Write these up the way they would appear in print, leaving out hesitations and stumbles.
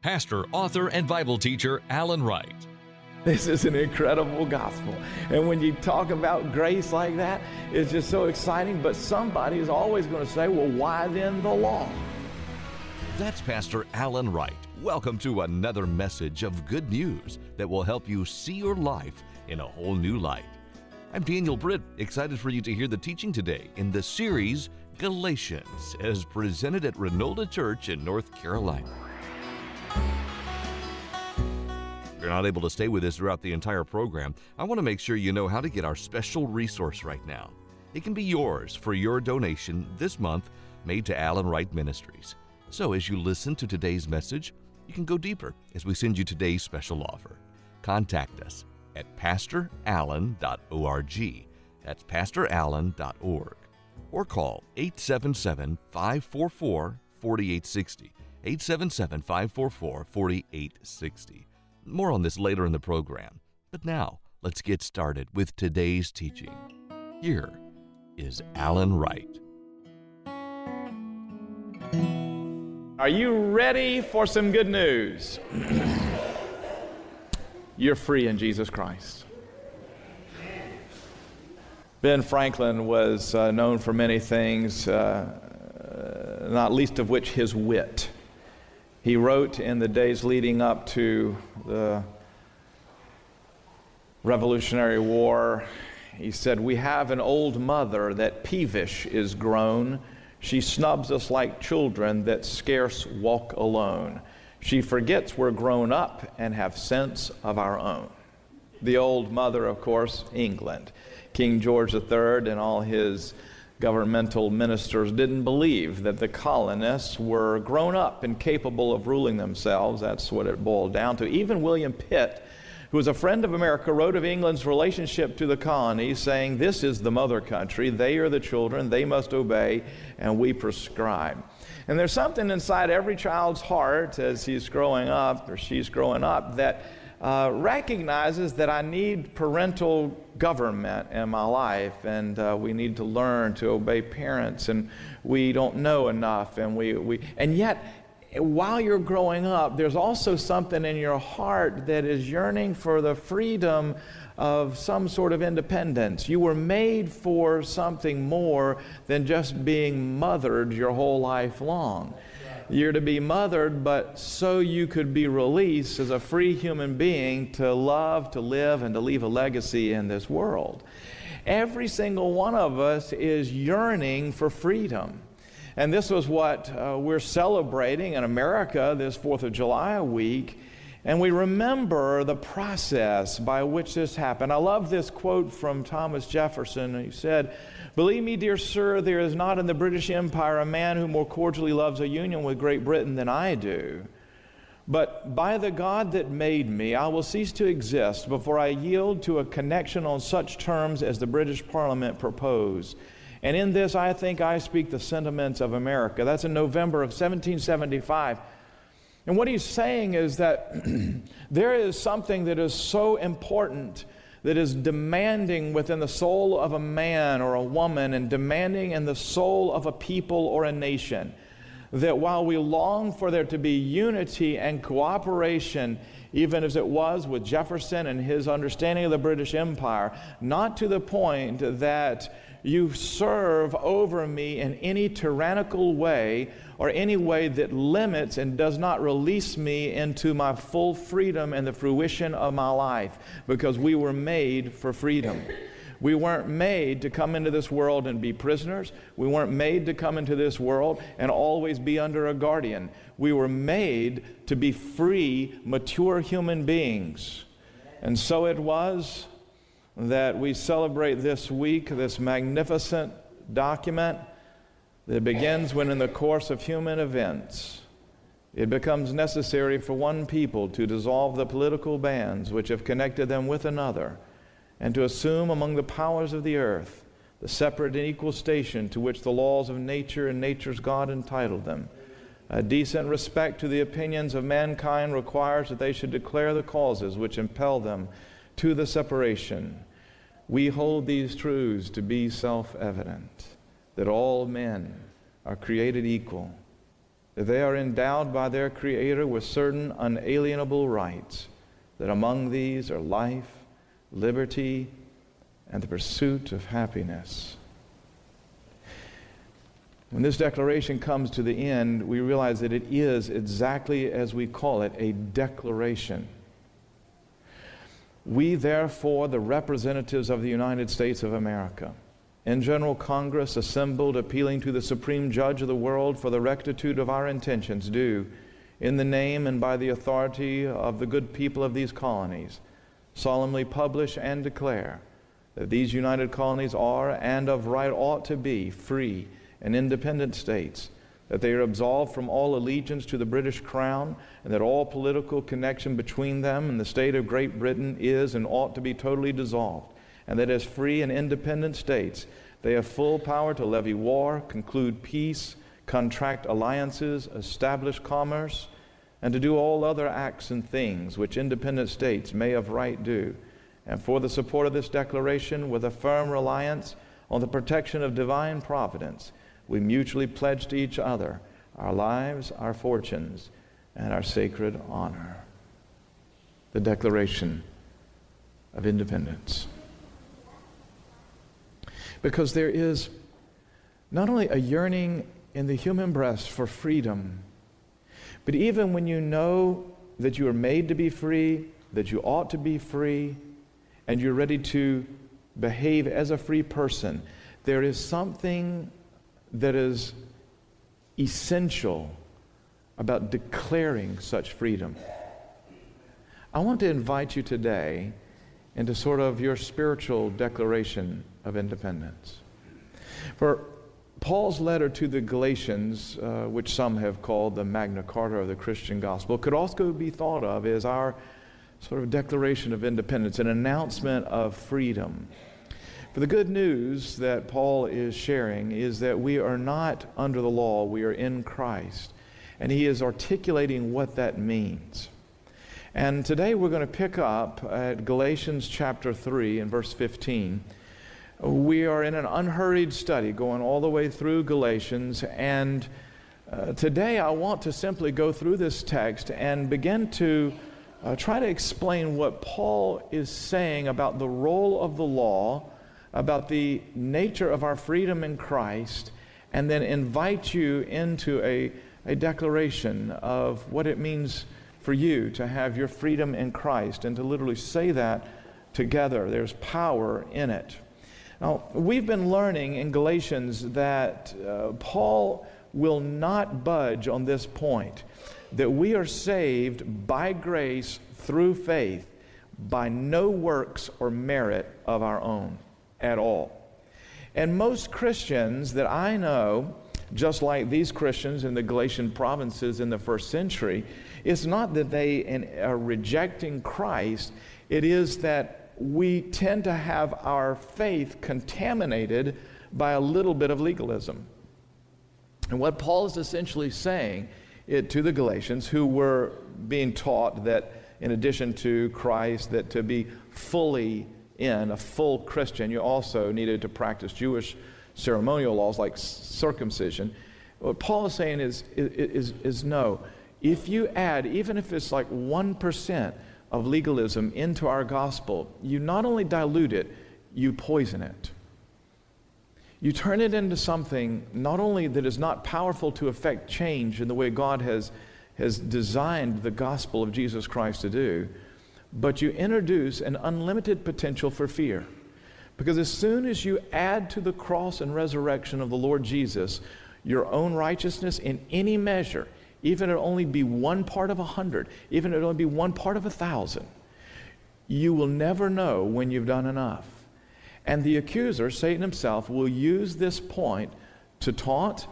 pastor, author, and Bible teacher Alan Wright. This is an incredible gospel. And when you talk about grace like that, it's just so exciting. But somebody is always going to say, well, why then the law? That's Pastor Alan Wright. Welcome to another message of good news that will help you see your life in a whole new light. I'm Daniel Britt, excited for you to hear the teaching today in the series Galatians, as presented at Renolda Church in North Carolina. If you're not able to stay with us throughout the entire program, I want to make sure you know how to get our special resource right now. It can be yours for your donation this month made to Alan Wright Ministries. So as you listen to today's message, you can go deeper as we send you today's special offer. Contact us at pastorallen.org. That's pastorallen.org. Or call 877-544-4860. 877-544-4860. More on this later in the program. But now, let's get started with today's teaching. Here is Alan Wright. Are you ready for some good news? You're free in Jesus Christ. Ben Franklin was known for many things, not least of which his wit. He wrote in the days leading up to the Revolutionary War, he said, "We have an old mother that peevish is grown. She snubs us like children that scarce walk alone. She forgets we're grown up and have sense of our own." The old mother, of course, England. King George III and all his governmental ministers didn't believe that the colonists were grown up and capable of ruling themselves. That's what it boiled down to. Even William Pitt, who was a friend of America, wrote of England's relationship to the colonies, saying, "This is the mother country. They are the children. They must obey, and we prescribe." And there's something inside every child's heart as he's growing up or she's growing up that recognizes that I need parental government in my life, and we need to learn to obey parents, and we don't know enough, and and yet while you're growing up, there's also something in your heart that is yearning for the freedom of some sort of independence. You were made for something more than just being mothered your whole life long. You're to be mothered, but so you could be released as a free human being to love, to live, and to leave a legacy in this world. Every single one of us is yearning for freedom. And this was what we're celebrating in America this 4th of July week. And we remember the process by which this happened. I love this quote from Thomas Jefferson. He said, "Believe me, dear sir, there is not in the British Empire a man who more cordially loves a union with Great Britain than I do. But by the God that made me, I will cease to exist before I yield to a connection on such terms as the British Parliament propose. And in this, I think I speak the sentiments of America." That's in November of 1775. And what he's saying is that there is something that is so important, that is demanding within the soul of a man or a woman, and demanding in the soul of a people or a nation, that while we long for there to be unity and cooperation, even as it was with Jefferson and his understanding of the British Empire, not to the point that you serve over me in any tyrannical way or any way that limits and does not release me into my full freedom and the fruition of my life, because we were made for freedom. We weren't made to come into this world and be prisoners. We weren't made to come into this world and always be under a guardian. We were made to be free, mature human beings. And so it was that we celebrate this week this magnificent document that begins when, in the course of human events, it becomes necessary for one people to dissolve the political bands which have connected them with another, and to assume among the powers of the earth the separate and equal station to which the laws of nature and nature's God entitled them. A decent respect to the opinions of mankind requires that they should declare the causes which impel them to the separation. We hold these truths to be self-evident, that all men are created equal, that they are endowed by their Creator with certain unalienable rights, that among these are life, liberty, and the pursuit of happiness. When this declaration comes to the end, we realize that it is exactly as we call it, a declaration. We, therefore, the representatives of the United States of America, in General Congress assembled, appealing to the Supreme Judge of the world for the rectitude of our intentions, do, in the name and by the authority of the good people of these colonies, solemnly publish and declare that these united colonies are, and of right ought to be, free and independent states, that they are absolved from all allegiance to the British Crown, and that all political connection between them and the state of Great Britain is and ought to be totally dissolved, and that as free and independent states, they have full power to levy war, conclude peace, contract alliances, establish commerce, and to do all other acts and things which independent states may of right do. And for the support of this declaration, with a firm reliance on the protection of divine providence, we mutually pledge to each other our lives, our fortunes, and our sacred honor. The Declaration of Independence. Because there is not only a yearning in the human breast for freedom, but even when you know that you are made to be free, that you ought to be free, and you're ready to behave as a free person, there is something that is essential about declaring such freedom. I want to invite you today into sort of your spiritual declaration of independence. For Paul's letter to the Galatians, which some have called the Magna Carta of the Christian gospel, could also be thought of as our sort of declaration of independence, an announcement of freedom. For the good news that Paul is sharing is that we are not under the law, we are in Christ. And he is articulating what that means. And today we're going to pick up at Galatians chapter 3 and verse 15. We are in an unhurried study going all the way through Galatians, and today I want to simply go through this text and begin to try to explain what Paul is saying about the role of the law, about the nature of our freedom in Christ, and then invite you into a declaration of what it means for you to have your freedom in Christ and to literally say that together. There's power in it. Now, we've been learning in Galatians that Paul will not budge on this point, that we are saved by grace through faith, by no works or merit of our own at all. And most Christians that I know, just like these Christians in the Galatian provinces in the first century, it's not that they are rejecting Christ, it is that we tend to have our faith contaminated by a little bit of legalism. And what Paul is essentially saying to the Galatians, who were being taught that in addition to Christ, that to be fully in, a full Christian, you also needed to practice Jewish ceremonial laws like circumcision. What Paul is saying is no. If you add, even if it's like 1% of legalism into our gospel, you not only dilute it, you poison it. You turn it into something not only that is not powerful to effect change in the way God has designed the gospel of Jesus Christ to do, but you introduce an unlimited potential for fear. Because as soon as you add to the cross and resurrection of the Lord Jesus your own righteousness in any measure, even if it only be 1 part of 100, even if it only be 1 part of 1,000, you will never know when you've done enough. And the accuser, Satan himself, will use this point to taunt,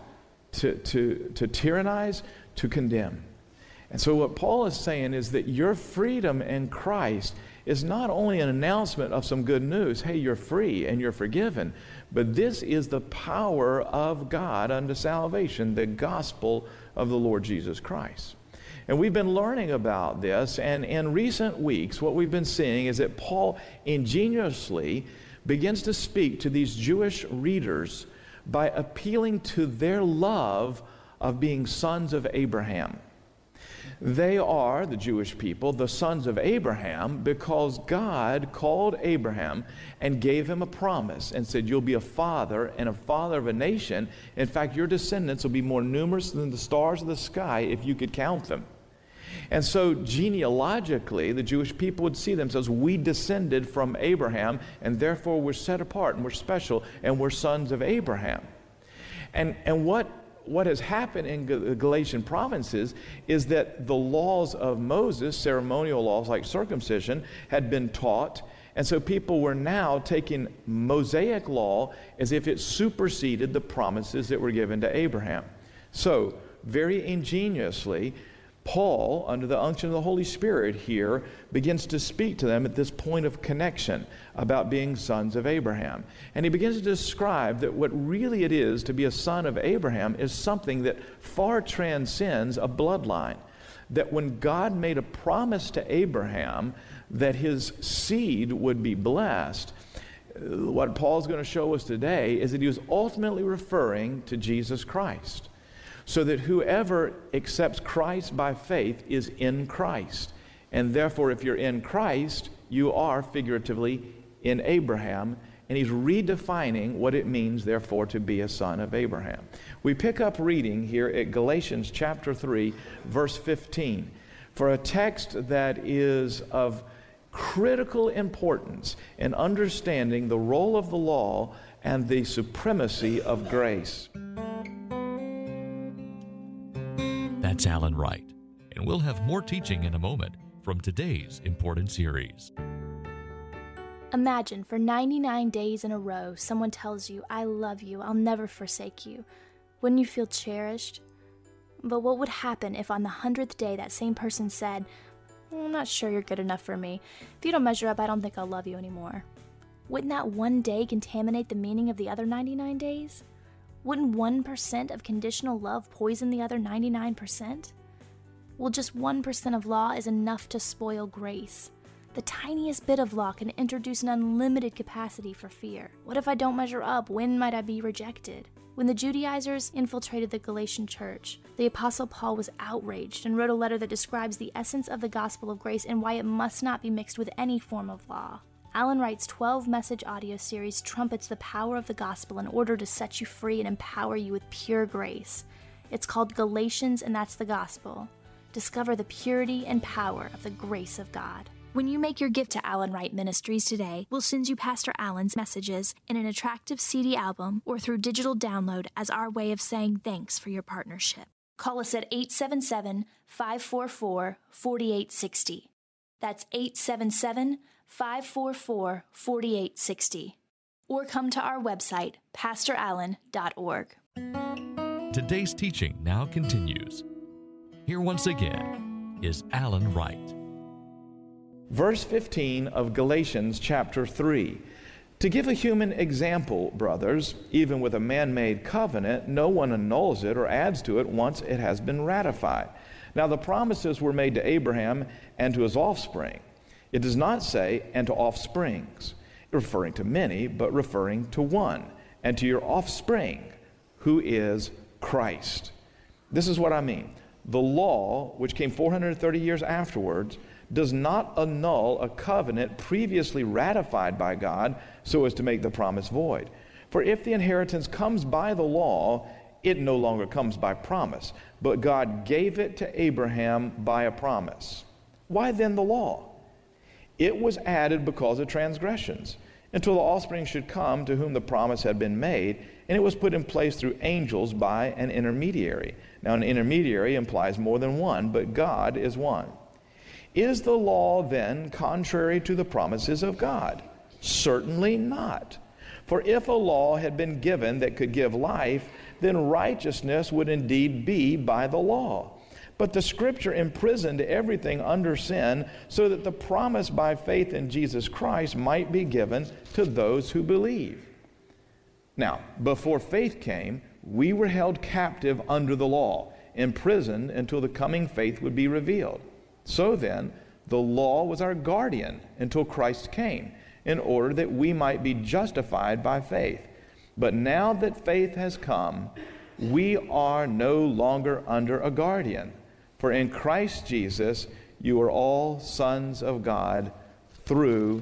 to tyrannize, to condemn. And so what Paul is saying is that your freedom in Christ is not only an announcement of some good news, hey, you're free and you're forgiven, but this is the power of God unto salvation, the gospel of the Lord Jesus Christ. And we've been learning about this, and in recent weeks, what we've been seeing is that Paul ingeniously begins to speak to these Jewish readers by appealing to their love of being sons of Abraham. They are, the Jewish people, the sons of Abraham because God called Abraham and gave him a promise and said, you'll be a father and a father of a nation. In fact, your descendants will be more numerous than the stars of the sky if you could count them. And so genealogically, the Jewish people would see themselves, we descended from Abraham, and therefore we're set apart and we're special and we're sons of Abraham. And what has happened in the Galatian provinces is that the laws of Moses, ceremonial laws like circumcision, had been taught, and so people were now taking Mosaic law as if it superseded the promises that were given to Abraham. So, very ingeniously, Paul, under the unction of the Holy Spirit here, begins to speak to them at this point of connection about being sons of Abraham. And he begins to describe that what really it is to be a son of Abraham is something that far transcends a bloodline. That when God made a promise to Abraham that his seed would be blessed, what Paul's going to show us today is that he was ultimately referring to Jesus Christ. So that whoever accepts Christ by faith is in Christ. And therefore, if you're in Christ, you are figuratively in Abraham. And he's redefining what it means, therefore, to be a son of Abraham. We pick up reading here at Galatians chapter 3, verse 15, for a text that is of critical importance in understanding the role of the law and the supremacy of grace. That's Alan Wright, and we'll have more teaching in a moment from today's important series. Imagine for 99 days in a row someone tells you, I love you, I'll never forsake you. Wouldn't you feel cherished? But what would happen if on the 100th day that same person said, I'm not sure you're good enough for me. If you don't measure up, I don't think I'll love you anymore. Wouldn't that one day contaminate the meaning of the other 99 days? Wouldn't 1% of conditional love poison the other 99%? Well, just 1% of law is enough to spoil grace. The tiniest bit of law can introduce an unlimited capacity for fear. What if I don't measure up? When might I be rejected? When the Judaizers infiltrated the Galatian church, the Apostle Paul was outraged and wrote a letter that describes the essence of the gospel of grace and why it must not be mixed with any form of law. Alan Wright's 12-message audio series trumpets the power of the gospel in order to set you free and empower you with pure grace. It's called Galatians, and that's the gospel. Discover the purity and power of the grace of God. When you make your gift to Alan Wright Ministries today, we'll send you Pastor Alan's messages in an attractive CD album or through digital download as our way of saying thanks for your partnership. Call us at 877-544-4860. That's 877-544-4860. Or come to our website, pastorallen.org. Today's teaching now continues. Here once again is Alan Wright. Verse 15 of Galatians chapter 3. To give a human example, brothers, even with a man-made covenant, no one annuls it or adds to it once it has been ratified. Now the promises were made to Abraham and to his offspring. It does not say, and to offsprings, referring to many, but referring to one, and to your offspring, who is Christ. This is what I mean. The law, which came 430 years afterwards, does not annul a covenant previously ratified by God so as to make the promise void. For if the inheritance comes by the law, it no longer comes by promise, but God gave it to Abraham by a promise. Why then the law? It was added because of transgressions, until the offspring should come to whom the promise had been made, and it was put in place through angels by an intermediary. Now an intermediary implies more than one, but God is one. Is the law then contrary to the promises of God? Certainly not. For if a law had been given that could give life, then righteousness would indeed be by the law. But the Scripture imprisoned everything under sin so that the promise by faith in Jesus Christ might be given to those who believe. Now, before faith came, we were held captive under the law, imprisoned until the coming faith would be revealed. So then, the law was our guardian until Christ came, in order that we might be justified by faith. But now that faith has come, we are no longer under a guardian. For in Christ Jesus, you are all sons of God through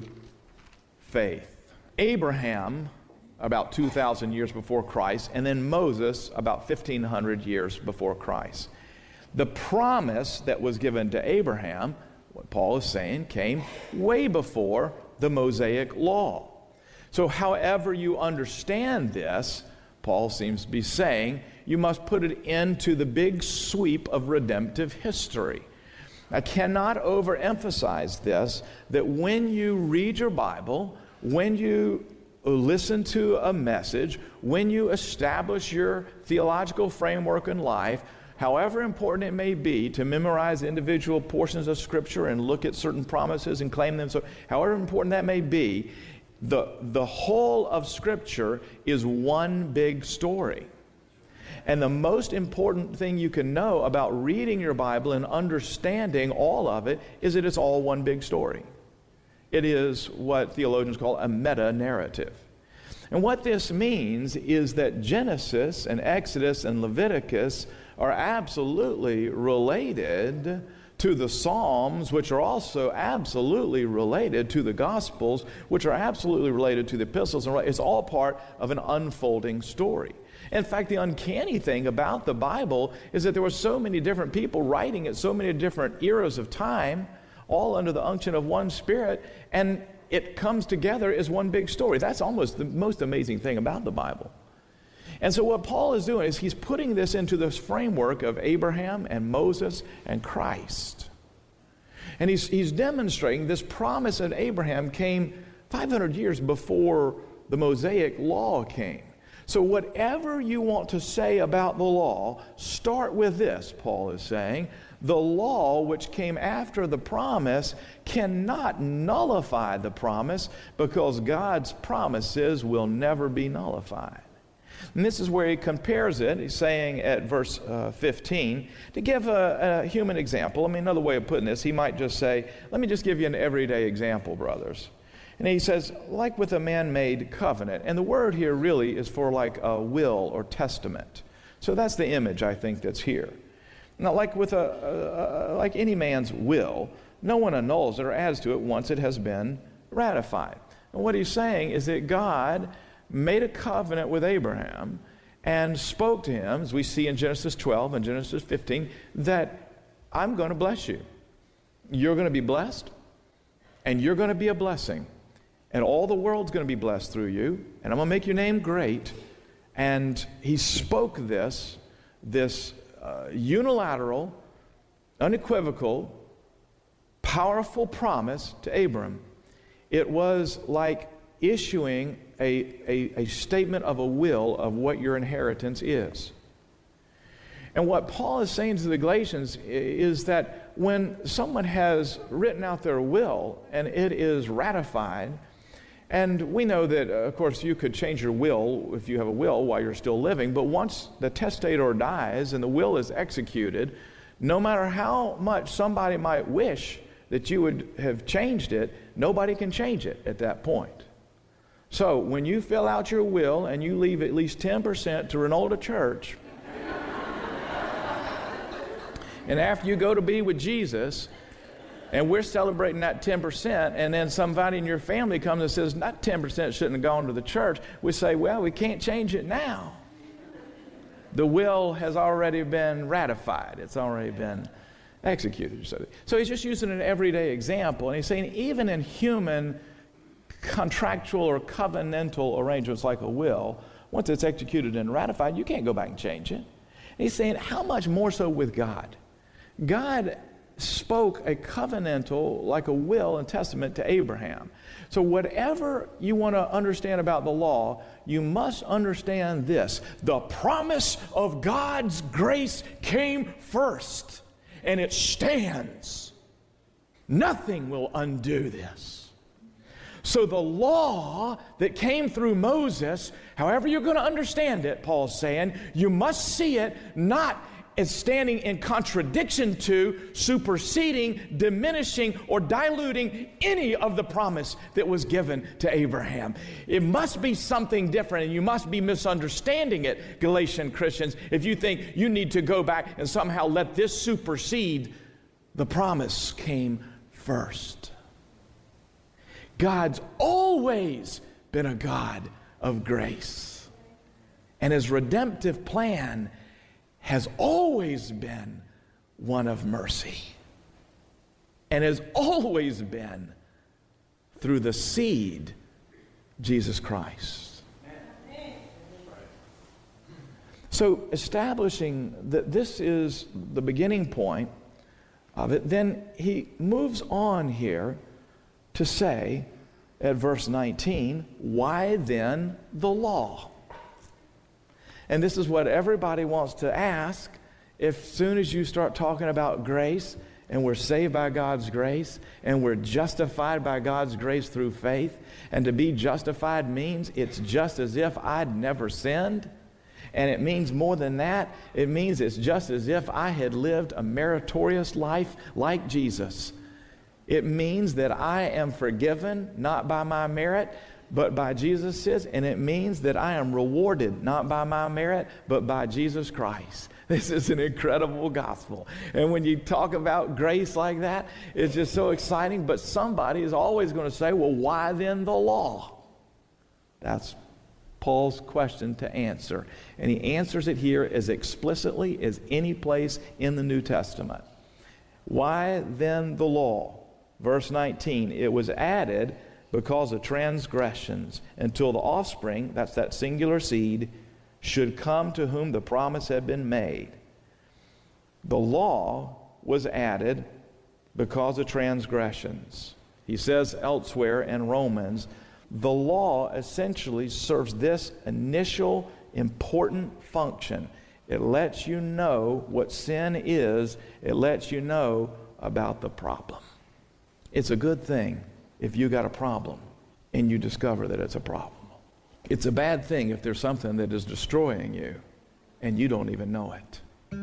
faith. Abraham, about 2,000 years before Christ, and then Moses, about 1,500 years before Christ. The promise that was given to Abraham, what Paul is saying, came way before the Mosaic law. So however you understand this, Paul seems to be saying, you must put it into the big sweep of redemptive history. I cannot overemphasize this, that when you read your Bible, when you listen to a message, when you establish your theological framework in life, however important it may be to memorize individual portions of Scripture and look at certain promises and claim them, so however important that may be, the whole of Scripture is one big story. And the most important thing you can know about reading your Bible and understanding all of it is that it's all one big story. It is what theologians call a meta-narrative. And what this means is that Genesis and Exodus and Leviticus are absolutely related to the Psalms, which are also absolutely related to the Gospels, which are absolutely related to the epistles. And it's all part of an unfolding story. In fact, the uncanny thing about the Bible is that there were so many different people writing at so many different eras of time, all under the unction of one Spirit, and it comes together as one big story. That's almost the most amazing thing about the Bible. And so what Paul is doing is he's putting this into this framework of Abraham and Moses and Christ. And he's demonstrating this promise of Abraham came 500 years before the Mosaic law came. So whatever you want to say about the law, start with this, Paul is saying. The law which came after the promise cannot nullify the promise, because God's promises will never be nullified. And this is where he compares it. He's saying at verse 15, to give a human example. I mean, another way of putting this, he might just say, let me just give you an everyday example, brothers. And he says, like with a man-made covenant. And the word here really is for like a will or testament. So that's the image, I think, that's here. Now, like with like any man's will, no one annuls it or adds to it once it has been ratified. And what he's saying is that God made a covenant with Abraham and spoke to him, as we see in Genesis 12 and Genesis 15, that I'm going to bless you. You're going to be blessed, and you're going to be a blessing. And all the world's going to be blessed through you, and I'm going to make your name great. And he spoke this unilateral, unequivocal, powerful promise to Abram. It was like issuing a statement of a will of what your inheritance is. And what Paul is saying to the Galatians is that when someone has written out their will and it is ratified, and we know that, of course, you could change your will if you have a will while you're still living, but once the testator dies and the will is executed, no matter how much somebody might wish that you would have changed it, nobody can change it at that point. So when you fill out your will and you leave at least 10% to Renolda Church, and after you go to be with Jesus, and we're celebrating that 10%, and then somebody in your family comes and says, that 10% shouldn't have gone to the church, we say, well, we can't change it now. The will has already been ratified. It's already been executed. So he's just using an everyday example, and he's saying even in human contractual or covenantal arrangements like a will, once it's executed and ratified, you can't go back and change it. And he's saying how much more so with God. God spoke a covenantal, like a will and testament to Abraham. So whatever you want to understand about the law, you must understand this. The promise of God's grace came first, and it stands. Nothing will undo this. So the law that came through Moses, however you're going to understand it, Paul's saying, you must see it not is standing in contradiction to, superseding, diminishing, or diluting any of the promise that was given to Abraham. It must be something different, and you must be misunderstanding it, Galatian Christians, if you think you need to go back and somehow let this supersede the promise came first. God's always been a God of grace, and His redemptive plan has always been one of mercy, and has always been through the seed, Jesus Christ. So establishing that this is the beginning point of it, then he moves on here to say at verse 19, why then the law? And this is what everybody wants to ask as soon as you start talking about grace, and we're saved by God's grace, and we're justified by God's grace through faith. And to be justified means it's just as if I'd never sinned. And it means more than that. It means it's just as if I had lived a meritorious life like Jesus. It means that I am forgiven, not by my merit, but by Jesus', and it means that I am rewarded, not by my merit, but by Jesus Christ. This is an incredible gospel. And when you talk about grace like that, it's just so exciting, but somebody is always going to say, well, why then the law? That's Paul's question to answer. And he answers it here as explicitly as any place in the New Testament. Why then the law? Verse 19, it was added because of transgressions, until the offspring, that's that singular seed, should come to whom the promise had been made. The law was added because of transgressions. He says elsewhere in Romans, the law essentially serves this initial important function. It lets you know what sin is. It lets you know about the problem. It's a good thing if you got a problem and you discover that it's a problem. It's a bad thing if there's something that is destroying you and you don't even know it.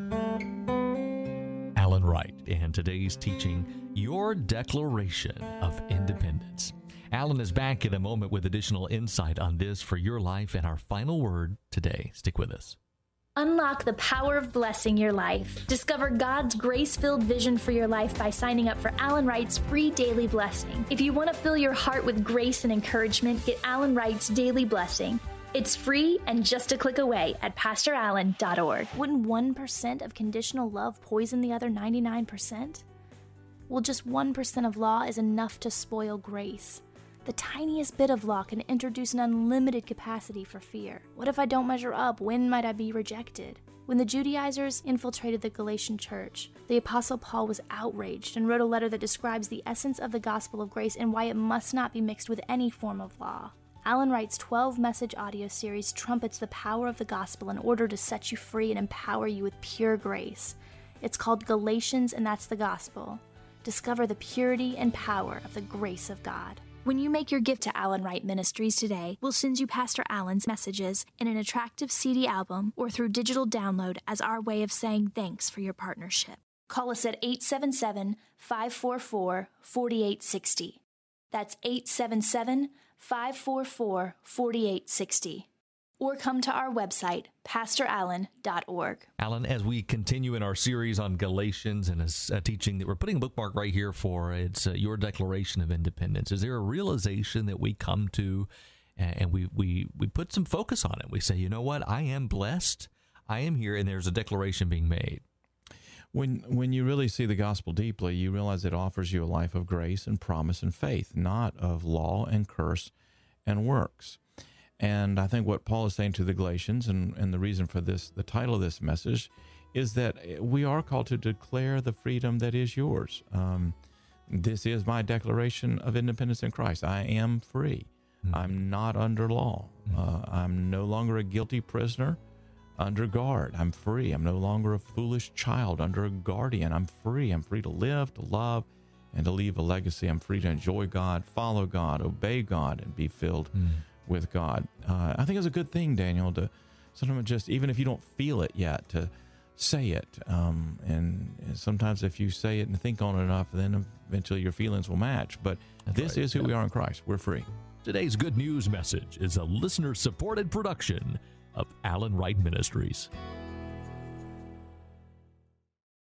Alan Wright, and today's teaching, Your Declaration of Independence. Alan is back in a moment with additional insight on this for your life and our final word today. Stick with us. Unlock the power of blessing your life. Discover God's grace-filled vision for your life by signing up for Alan Wright's free daily blessing. If you want to fill your heart with grace and encouragement, get Alan Wright's daily blessing. It's free and just a click away at PastorAlan.org. Wouldn't 1% of conditional love poison the other 99%? Well, just 1% of law is enough to spoil grace. The tiniest bit of law can introduce an unlimited capacity for fear. What if I don't measure up? When might I be rejected? When the Judaizers infiltrated the Galatian church, the Apostle Paul was outraged and wrote a letter that describes the essence of the gospel of grace and why it must not be mixed with any form of law. Alan Wright's 12-message audio series trumpets the power of the gospel in order to set you free and empower you with pure grace. It's called Galatians, and that's the gospel. Discover the purity and power of the grace of God. When you make your gift to Alan Wright Ministries today, we'll send you Pastor Alan's messages in an attractive CD album or through digital download as our way of saying thanks for your partnership. Call us at 877-544-4860. That's 877-544-4860. Or come to our website, PastorAlan.org. Alan, as we continue in our series on Galatians and a teaching that we're putting a bookmark right here for, it's Your Declaration of Independence. Is there a realization that we come to and we put some focus on it? We say, you know what, I am blessed, I am here, and there's a declaration being made. When you really see the gospel deeply, you realize it offers you a life of grace and promise and faith, not of law and curse and works. And I think what Paul is saying to the Galatians, and the reason for this, the title of this message, is that we are called to declare the freedom that is yours. This is my declaration of independence in Christ. I am free. Mm-hmm. I'm not under law. I'm no longer a guilty prisoner under guard. I'm free. I'm no longer a foolish child under a guardian. I'm free. I'm free to live, to love, and to leave a legacy. I'm free to enjoy God, follow God, obey God, and be filled with God. I think it's a good thing, Daniel, to sometimes just, even if you don't feel it yet, to say it. And sometimes if you say it and think on it enough, then eventually your feelings will match. But this is who we are in Christ. We're free. Today's good news message is a listener-supported production of Alan Wright Ministries.